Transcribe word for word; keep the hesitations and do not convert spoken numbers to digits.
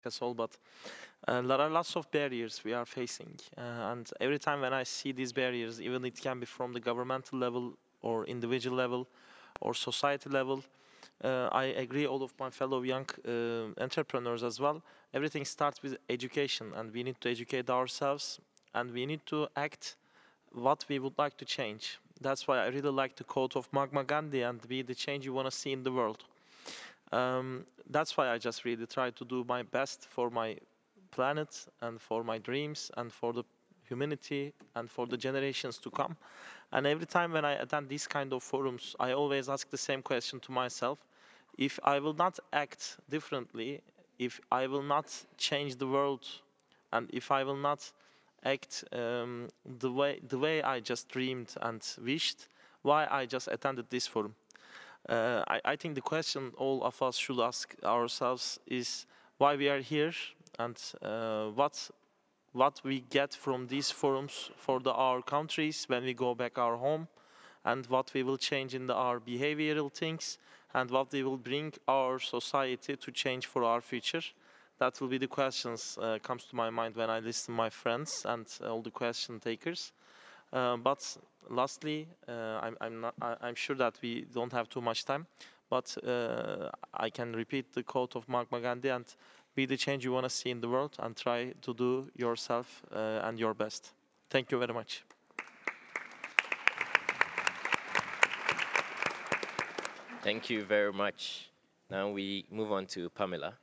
us all, but uh, there are lots of barriers we are facing. Uh, and every time when I see these barriers, even it can be from the governmental level or individual level or society level, uh, I agree all of my fellow young uh, entrepreneurs as well. Everything starts with education, and we need to educate ourselves, and we need to act what we would like to change. That's why I really like the quote of Mahatma Gandhi and be the change you want to see in the world. Um, that's why I just really try to do my best for my planet and for my dreams and for the humanity and for the generations to come. And every time when I attend these kind of forums, I always ask the same question to myself. If I will not act differently, if I will not change the world, and if I will not act um, the way the way I just dreamed and wished, why I just attended this forum? Uh, I, I think the question all of us should ask ourselves is why we are here and uh, what what we get from these forums for the, our countries when we go back our home, and what we will change in the, our behavioral things, and what we will bring our society to change for our future. That will be the questions uh, comes to my mind when I listen to my friends and all the question takers. Uh, but lastly, uh, I'm, I'm, not, I, I'm sure that we don't have too much time, but uh, I can repeat the quote of Mahatma Gandhi and be the change you want to see in the world and try to do yourself uh, and your best. Thank you very much. Thank you very much. Now we move on to Pamela.